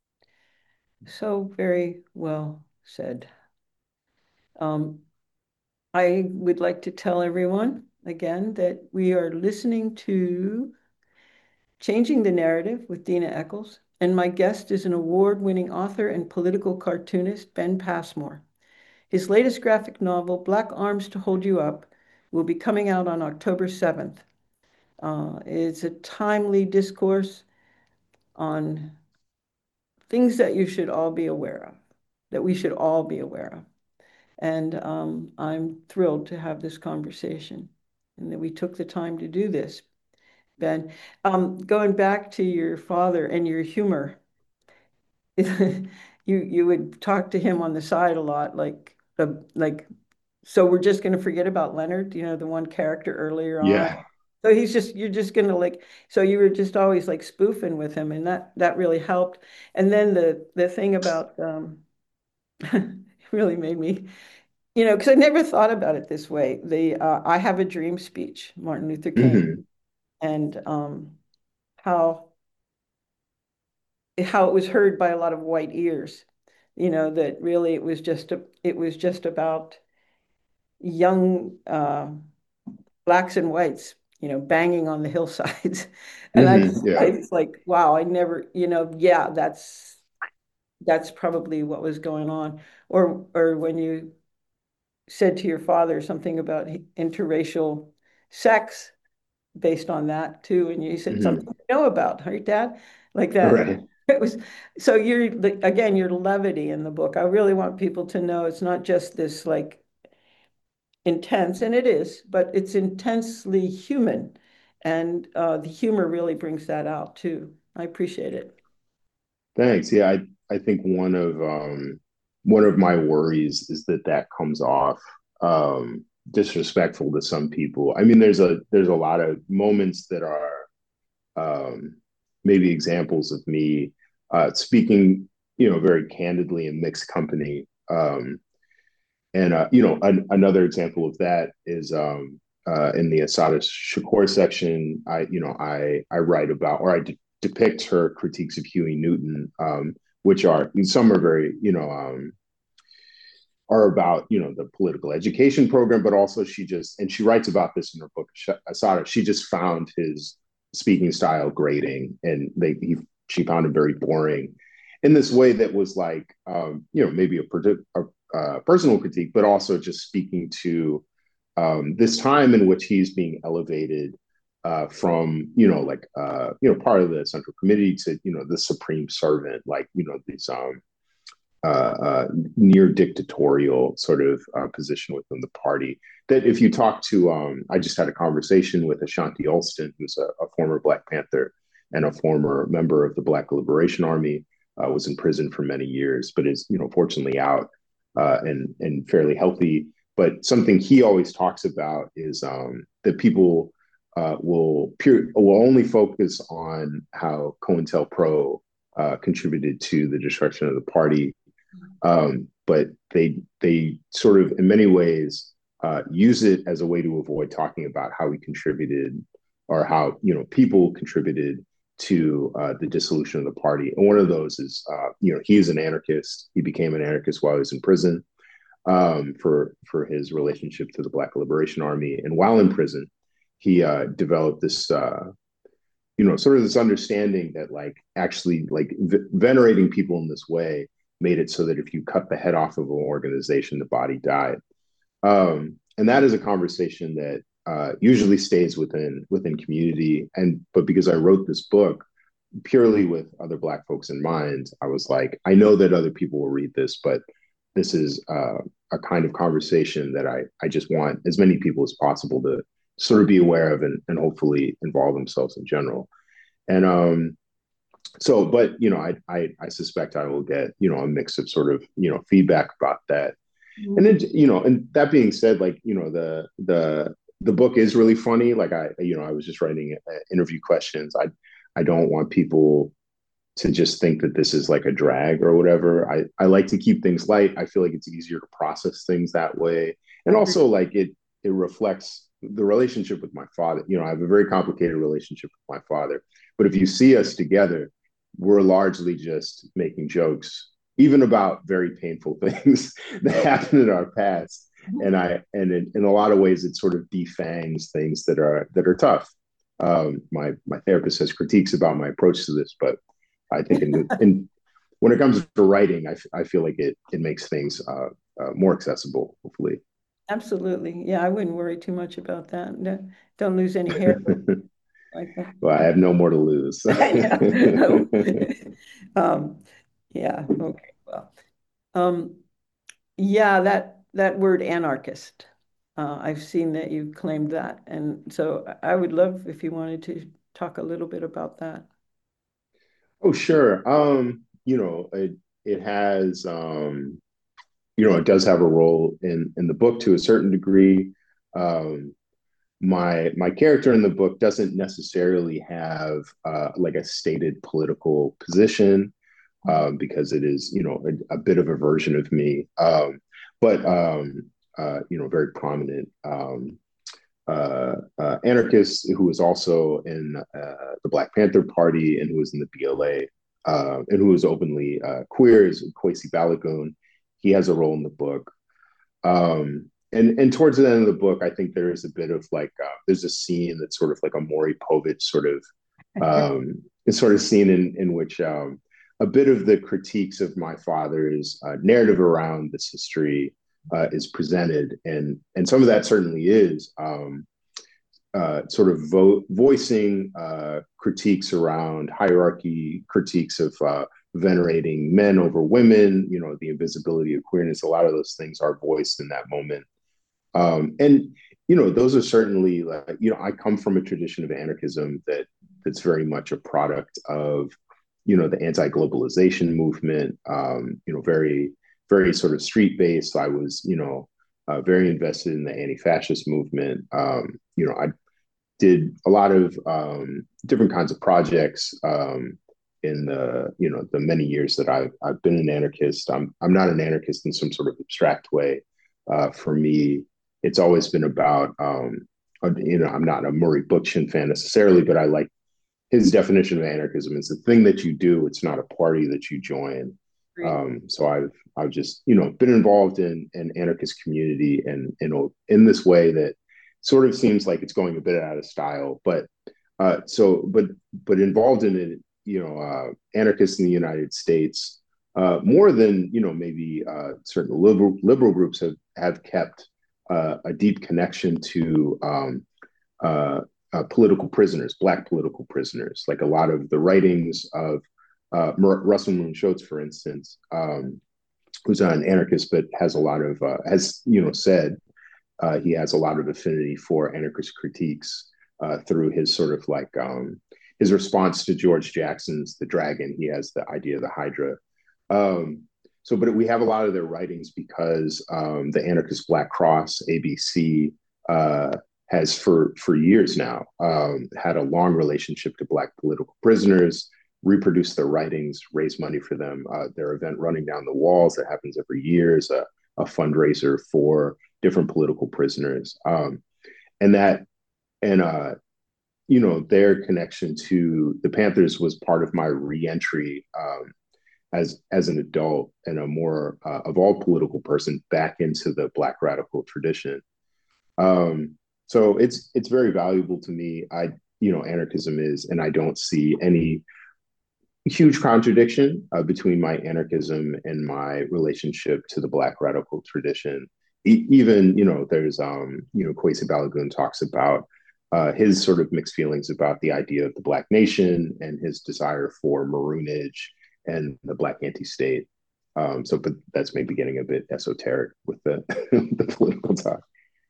so very well said. Um, I would like to tell everyone again that we are listening to Changing the Narrative with Dina Eccles, and my guest is an award-winning author and political cartoonist, Ben Passmore. His latest graphic novel, Black Arms to Hold You Up, will be coming out on October seventh. Uh, it's a timely discourse on things that you should all be aware of, that we should all be aware of. And um, I'm thrilled to have this conversation and that we took the time to do this, Ben. Um, going back to your father and your humor, you you would talk to him on the side a lot, like uh, like. So we're just going to forget about Leonard, you know, the one character earlier on. Yeah. So he's just you're just going to like. So you were just always like spoofing with him, and that that really helped. And then the the thing about um, really made me, you know, because I never thought about it this way. The uh, I Have a Dream speech, Martin Luther King, Mm-hmm. and um, how how it was heard by a lot of white ears. You know, that really it was just a, it was just about young uh, blacks and whites, you know, banging on the hillsides. And I Mm-hmm. just, I Yeah. was like, wow, I never, you know, yeah, that's that's probably what was going on. Or or when you said to your father something about interracial sex based on that too, and you said something Mm-hmm. you know about, right, Dad? Like that. Right. It was so you're again your levity in the book. I really want people to know it's not just this like intense, and it is, but it's intensely human. And uh, the humor really brings that out too. I appreciate it. Thanks. Yeah, I I think one of um one of my worries is that that comes off um disrespectful to some people. I mean, there's a there's a lot of moments that are um maybe examples of me uh speaking, you know, very candidly in mixed company. Um and uh, you know, an, another example of that is um uh in the Asada Shakur section, I you know, I I write about or I de- depict her critiques of Huey Newton, um, which are some are very, you know, um are about you know the political education program, but also she just and she writes about this in her book Asada. She just found his speaking style grating, and they he, she found him very boring in this way that was like um, you know maybe a, a, a personal critique, but also just speaking to um, this time in which he's being elevated uh, from you know like uh, you know part of the central committee to you know the supreme servant, like you know these um, uh, uh, near dictatorial sort of uh, position within the party. That if you talk to, um, I just had a conversation with Ashanti Alston, who's a, a former Black Panther and a former member of the Black Liberation Army, uh, was in prison for many years, but is, you know, fortunately out uh, and and fairly healthy. But something he always talks about is um, that people uh, will pure, will only focus on how COINTELPRO uh, contributed to the destruction of the party, um, but they they sort of in many ways uh, use it as a way to avoid talking about how we contributed or how you know people contributed to uh, the dissolution of the party. And one of those is uh, you know he is an anarchist. He became an anarchist while he was in prison um, for for his relationship to the Black Liberation Army. And while in prison, he uh, developed this uh, you know sort of this understanding that like actually like v- venerating people in this way made it so that if you cut the head off of an organization, the body died. Um, and that is a conversation that uh, usually stays within within community. And but because I wrote this book purely with other Black folks in mind, I was like, I know that other people will read this, but this is uh, a kind of conversation that I I just want as many people as possible to sort of be aware of and, and hopefully involve themselves in general. And um, so, but you know, I, I I suspect I will get you know a mix of sort of you know feedback about that, and then you know, and that being said, like you know the the the book is really funny. Like I you know I was just writing uh, interview questions. I I don't want people to just think that this is like a drag or whatever. I I like to keep things light. I feel like it's easier to process things that way, and Agreed. also like it it reflects the relationship with my father. You know, I have a very complicated relationship with my father, but if you see us together, we're largely just making jokes, even about very painful things that happened in our past. And I and in, in a lot of ways, it sort of defangs things that are that are tough. Um, my my therapist has critiques about my approach to this, but I think in, in when it comes to writing, I, I feel like it it makes things uh, uh, more accessible, hopefully. Absolutely. Yeah, I wouldn't worry too much about that. No, don't lose any hair like that. Well, I have no more to lose. I know. Um, yeah, okay, well. Um, yeah, that that word anarchist. Uh, I've seen that you've claimed that. And so I would love if you wanted to talk a little bit about that. Oh, sure. Um, you know, it it has um, you know, it does have a role in in the book to a certain degree. Um, my my character in the book doesn't necessarily have uh, like a stated political position um, because it is, you know, a, a bit of a version of me, um, but um, uh, you know, very prominent um, uh, uh, anarchist who was also in uh, the Black Panther Party and who was in the B L A uh, and who was openly uh, queer is Kwesi Balagoon. He has a role in the book. Um, and and towards the end of the book, I think there is a bit of like uh, there's a scene that's sort of like a Maury Povich sort of um, sort of scene in in which um, a bit of the critiques of my father's uh, narrative around this history uh, is presented, and and some of that certainly is um, uh, sort of vo- voicing uh, critiques around hierarchy, critiques of uh, venerating men over women, you know, the invisibility of queerness. A lot of those things are voiced in that moment. Um, and, you know, those are certainly, like, you know, I come from a tradition of anarchism that that's very much a product of, you know, the anti-globalization movement, um, you know, very, very sort of street-based. I was, you know, uh, very invested in the anti-fascist movement. Um, you know, I did a lot of um, different kinds of projects um, in the you know the many years that I've I've been an anarchist. I'm I'm not an anarchist in some sort of abstract way. Uh, for me, it's always been about um, uh, you know I'm not a Murray Bookchin fan necessarily, but I like his definition of anarchism. It's a thing that you do. It's not a party that you join. Agreed. Um, so I've I've just you know been involved in an anarchist community and in in this way that sort of seems like it's going a bit out of style, but uh, so but but involved in it, you know, uh, anarchists in the United States uh, more than you know maybe uh, certain liberal liberal groups have have kept uh, a deep connection to um, uh, uh, political prisoners, Black political prisoners. Like a lot of the writings of uh, Russell Moon Shoatz, for instance, um, who's an anarchist, but has a lot of, uh, has, you know, said uh, he has a lot of affinity for anarchist critiques uh, through his sort of like um, his response to George Jackson's The Dragon. He has the idea of the Hydra. Um, so, but we have a lot of their writings because um, the anarchist Black Cross, A B C, uh, has for for years now um, had a long relationship to Black political prisoners, reproduce their writings, raise money for them. Uh, their event Running Down the Walls that happens every year is a, a fundraiser for different political prisoners. Um, and that, and, uh, you know, their connection to the Panthers was part of my reentry um, as as an adult and a more uh, evolved political person back into the Black radical tradition. Um, so it's it's very valuable to me. I, you know, anarchism is, and I don't see any huge contradiction uh, between my anarchism and my relationship to the Black radical tradition. E- even, you know, there's, um, you know, Kwesi Balagoon talks about uh, his sort of mixed feelings about the idea of the Black nation and his desire for maroonage and the Black anti-state. Um, so, but that's maybe getting a bit esoteric with the the political talk.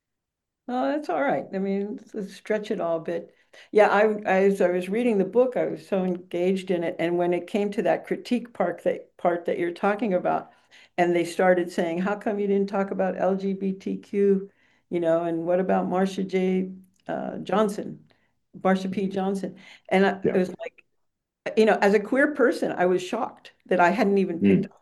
Oh, that's all right. I mean, let's stretch it all a bit. Yeah, I, I as I was reading the book, I was so engaged in it. And when it came to that critique part that part that you're talking about, and they started saying, "How come you didn't talk about L G B T Q?" You know, and what about Marsha J. Uh, Johnson, Marsha P. Johnson? And I, Yeah. it was like, you know, as a queer person, I was shocked that I hadn't even picked Mm. up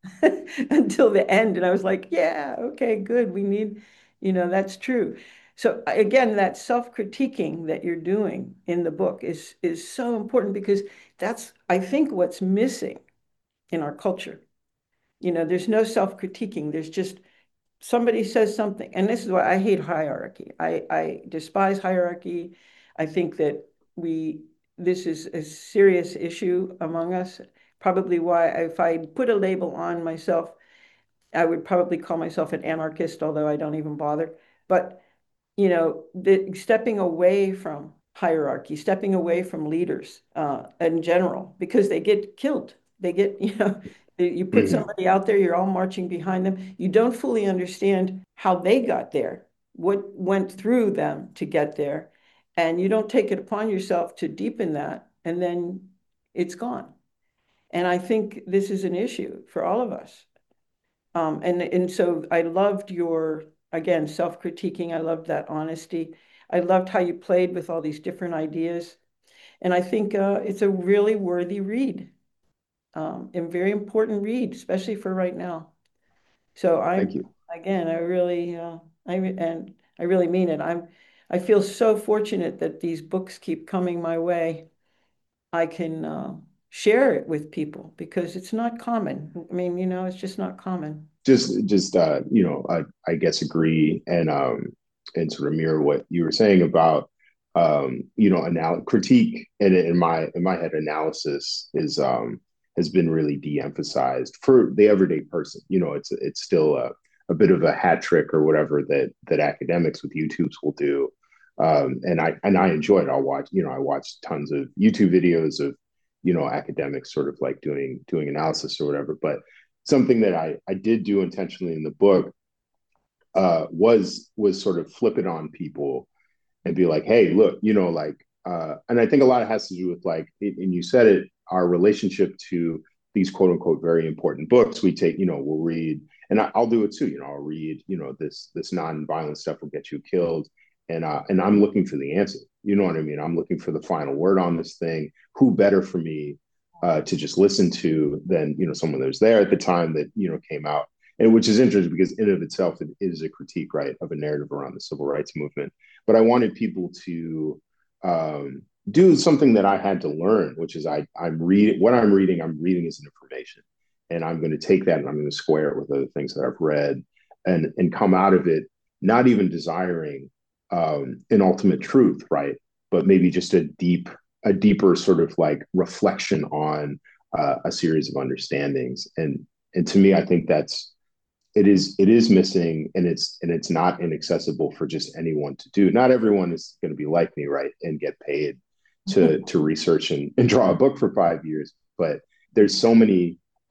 until the end. And I was like, yeah, okay, good. We need, you know, that's true. So again, that self-critiquing that you're doing in the book is is so important because that's, I think, what's missing in our culture. You know, there's no self-critiquing. There's just somebody says something, and this is why I hate hierarchy. I, I despise hierarchy. I think that we this is a serious issue among us. Probably why if I put a label on myself, I would probably call myself an anarchist, although I don't even bother. But you know, the stepping away from hierarchy, stepping away from leaders uh, in general, because they get killed. They get, you know, you put Mm-hmm. somebody out there, you're all marching behind them. You don't fully understand how they got there, what went through them to get there. And you don't take it upon yourself to deepen that, and then it's gone. And I think this is an issue for all of us. Um, and and so I loved your, again, self-critiquing. I loved that honesty. I loved how you played with all these different ideas. And I think uh, it's a really worthy read, um, and very important read, especially for right now. So Thank I'm, you. again, I really, uh, I and I really mean it. I'm, I feel so fortunate that these books keep coming my way. I can uh, share it with people because it's not common. I mean, you know, it's just not common. just just uh you know I, I guess agree and um and sort of mirror what you were saying about um you know anal- critique and in my in my head analysis is um has been really de-emphasized for the everyday person. You know, it's it's still a, a bit of a hat trick or whatever that that academics with YouTubes will do. Um and I and I enjoy it. I'll watch, you know, I watch tons of YouTube videos of, you know, academics sort of like doing doing analysis or whatever. But something that I, I did do intentionally in the book uh, was was sort of flip it on people and be like, hey, look, you know, like, uh, and I think a lot of it has to do with like, and you said it, our relationship to these quote unquote very important books. We take, you know, we'll read, and I, I'll do it too. You know, I'll read, you know, this this non-violent stuff will get you killed, and uh, and I'm looking for the answer. You know what I mean? I'm looking for the final word on this thing. Who better for me uh, to just listen to than, you know, someone that was there at the time that, you know, came out, and which is interesting because in of itself it is a critique, right, of a narrative around the civil rights movement. But I wanted people to um, do something that I had to learn, which is I I'm reading what I'm reading. I'm reading as an information, and I'm going to take that and I'm going to square it with other things that I've read, and and come out of it not even desiring um, an ultimate truth, right? But maybe just a deep a deeper sort of like reflection on uh, a series of understandings, and and to me, I think that's it is it is missing, and it's and it's not inaccessible for just anyone to do. Not everyone is going to be like me, right, and get paid to to research and, and draw a book for five years, but there's so many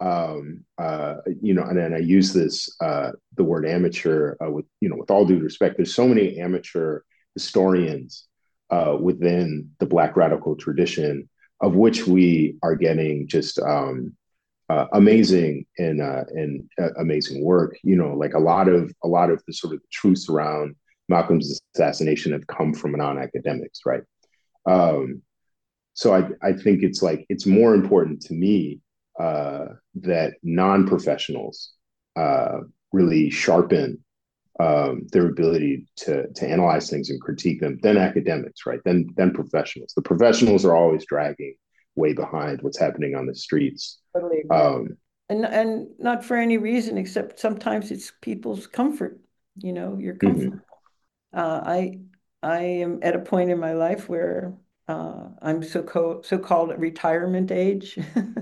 um, uh, you know, and then I use this uh, the word amateur uh, with you know with all due respect. There's so many amateur historians uh, within the Black radical tradition, of which we are getting just um, uh, amazing and uh, and uh, amazing work. You know, like a lot of a lot of the sort of truths around Malcolm's assassination have come from non-academics, right? Um, so I I think it's like it's more important to me uh, that non-professionals uh, really sharpen um, their ability to to analyze things and critique them than academics, right? Then then professionals. The professionals are always dragging way behind what's happening on the streets. Totally agree. Um, And and not for any reason except sometimes it's people's comfort, you know, your comfort. mhm, Uh, I I am at a point in my life where uh, I'm so co so-called at retirement age.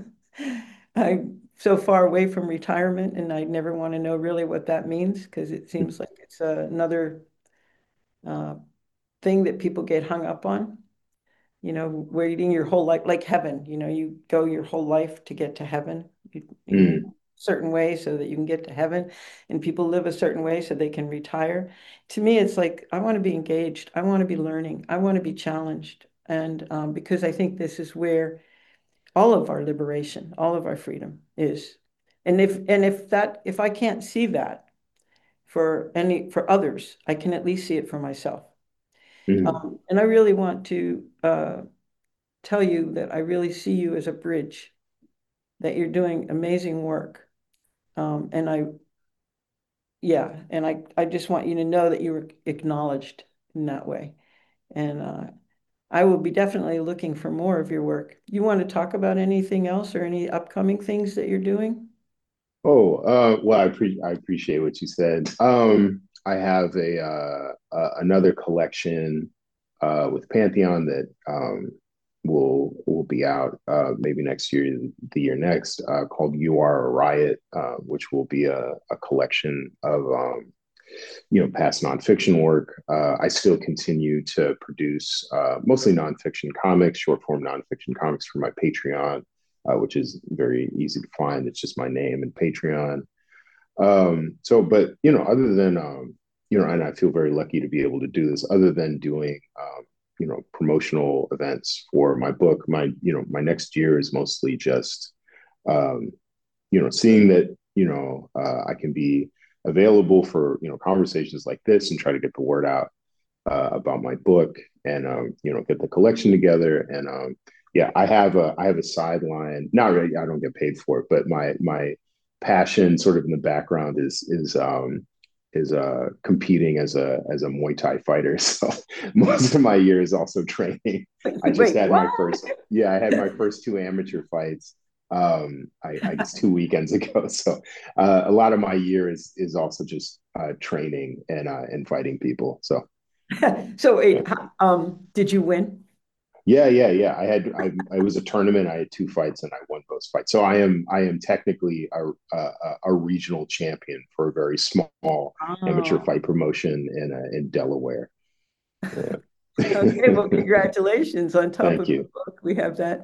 I'm so far away from retirement, and I never want to know really what that means because it seems like it's uh, another uh, thing that people get hung up on. You know, waiting your whole life, like heaven. You know, you go your whole life to get to heaven you, in a mm, certain way so that you can get to heaven, and people live a certain way so they can retire. To me, it's like I want to be engaged. I want to be learning. I want to be challenged, and um, because I think this is where all of our liberation, all of our freedom is. And if and if that if I can't see that for any for others, I can at least see it for myself. mm, Um, and I really want to uh, tell you that I really see you as a bridge, that you're doing amazing work. Um, and I, yeah, and I, I just want you to know that you were acknowledged in that way. And uh, I will be definitely looking for more of your work. You want to talk about anything else or any upcoming things that you're doing? Oh, uh, well, I pre I appreciate what you said. Um, I have a uh, uh, another collection uh, with Pantheon that um, will will be out uh, maybe next year, the year next, uh, called "You Are a Riot," uh, which will be a, a collection of um, you know past nonfiction work. Uh, I still continue to produce uh, mostly nonfiction comics, short form nonfiction comics for my Patreon, uh, which is very easy to find. It's just my name and Patreon. Um, so, but you know, other than um, you know, and I feel very lucky to be able to do this. Other than doing um, you know promotional events for my book, my you know my next year is mostly just um, you know seeing that you know uh, I can be available for you know conversations like this and try to get the word out uh, about my book and um, you know get the collection together and um, yeah I have a I have a sideline, not really, I don't get paid for it, but my my passion sort of in the background is is um, is uh, competing as a as a Muay Thai fighter. So most of my year is also training. I just Wait, had what? my first yeah I had my first two amateur fights um I, I guess two weekends ago. So uh, a lot of my year is is also just uh, training and uh, and fighting people. So So yeah. wait, um, did you win? Yeah, yeah, yeah. I had I I was a tournament. I had two fights and I won both fights. So I am I am technically a a, a regional champion for a very small amateur Oh, fight promotion in uh, in Delaware. Yeah. okay. Well, congratulations. On top Thank of your you. book, we have that.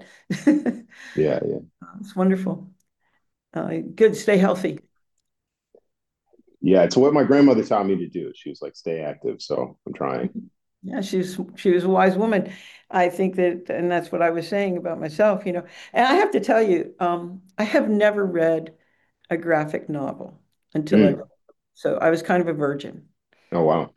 Yeah, yeah, It's wonderful. Uh, good. Stay healthy. yeah. It's what my grandmother taught me to do. She was like, "Stay active." So I'm trying. Yeah, she's she was a wise woman. I think that, and that's what I was saying about myself, you know. And I have to tell you, um, I have never read a graphic novel until I Mm. wrote. So I was kind of a virgin. Oh wow.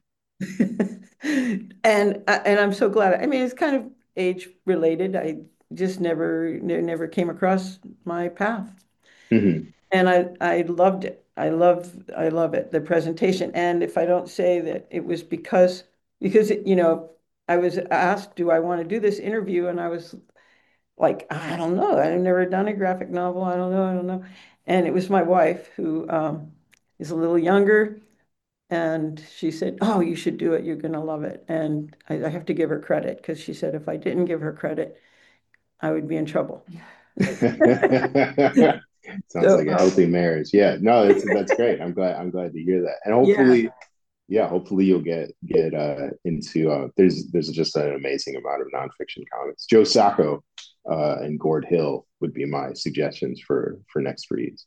And uh, and I'm so glad. I mean, it's kind of age related. I just never never came across my path. Hmm. And I I loved it. I love I love it, the presentation. And if I don't say that it was because because it, you know, I was asked, do I want to do this interview? And I was like, I don't know. I've never done a graphic novel. I don't know. I don't know. And it was my wife who um, is a little younger. And she said, oh, you should do it. You're going to love it. And I, I have to give her credit because she said if I didn't give her credit, I would be in trouble. Sounds So, like a um, healthy marriage. Yeah, no, that's that's great. I'm glad I'm glad to hear that. And yeah. hopefully, yeah, hopefully you'll get get uh into uh there's there's just an amazing amount of nonfiction comics. Joe Sacco uh, and Gord Hill would be my suggestions for for next reads.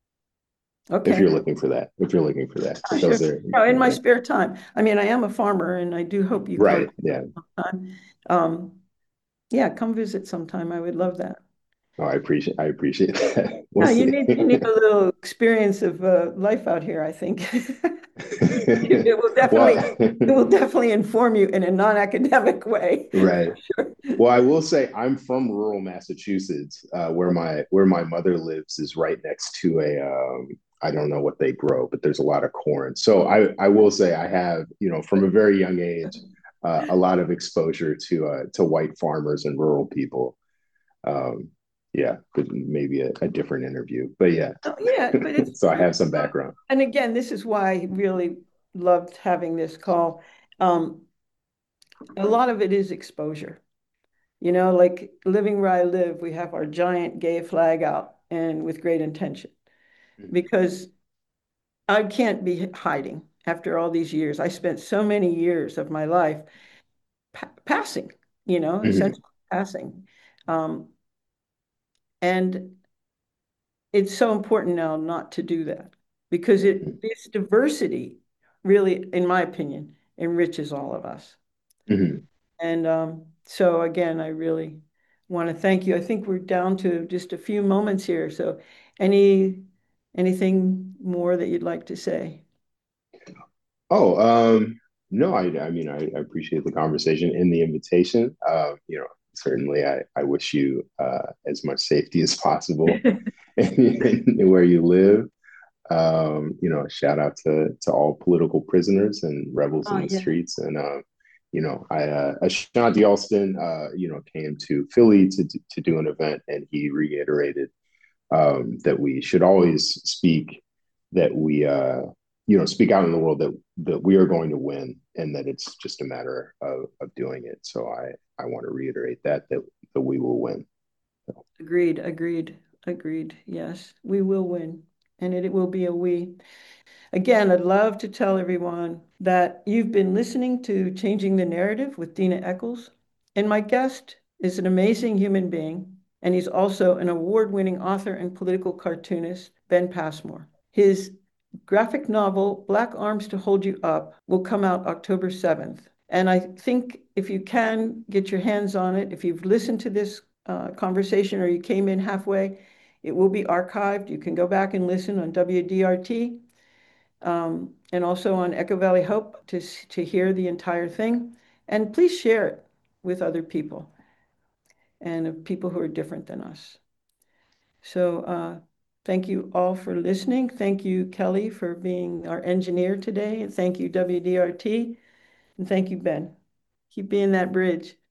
If Okay. you're looking for that, if you're looking for that, Oh, but sure. those are No, in my yeah. spare time. I mean, I am a farmer and I do hope you come Right. Yeah. sometime. Um, yeah, come visit sometime. I would love that. Oh, I appreciate I appreciate that. We'll Yeah, you see. need you need a little experience of uh, life out here, I think. It will definitely Well, it will definitely inform you in a non-academic way. right. Sure. Well, I will say I'm from rural Massachusetts, uh, where my where my mother lives is right next to a um, I don't know what they grow, but there's a lot of corn. So I I will say I have, you know, from a very young age, uh, a lot of exposure to uh, to white farmers and rural people. Um, yeah, but maybe a, a different interview, but yeah. Oh, yeah, but it's So I have some background. and again, this is why I really loved having this call. Um, a lot of it is exposure. You know, like living where I live, we have our giant gay flag out and with great intention because I can't be hiding after all these years. I spent so many years of my life pa passing, you know, Mm-hmm. essentially passing. Um, and it's so important now not to do that because it this diversity really, in my opinion, enriches all of us. Mm-hmm. And um, so again, I really want to thank you. I think we're down to just a few moments here. So any anything more that you'd like to say? Oh, um, no, I, I mean, I, I appreciate the conversation and the invitation. Uh, you know, certainly I, I wish you uh, as much safety as possible where you live. Um, you know, shout out to to all political prisoners and rebels Oh, in the yeah. streets. And uh, you know, I uh, Ashanti Alston, uh, you know, came to Philly to to do an event, and he reiterated um, that we should always speak that we uh, you know speak out in the world that that we are going to win and that it's just a matter of, of doing it. So I I want to reiterate that that that we will win. So, Agreed, agreed, agreed. Yes, we will win. And it, it will be a we. Again, I'd love to tell everyone that you've been listening to Changing the Narrative with Dina Eccles. And my guest is an amazing human being, and he's also an award-winning author and political cartoonist, Ben Passmore. His graphic novel, Black Arms to Hold You Up, will come out October seventh. And I think if you can get your hands on it, if you've listened to this uh, conversation or you came in halfway, it will be archived. You can go back and listen on W D R T um, and also on Echo Valley Hope to, to hear the entire thing. And please share it with other people and of people who are different than us. So uh, thank you all for listening. Thank you, Kelly, for being our engineer today. And thank you, W D R T. And thank you, Ben. Keep being that bridge.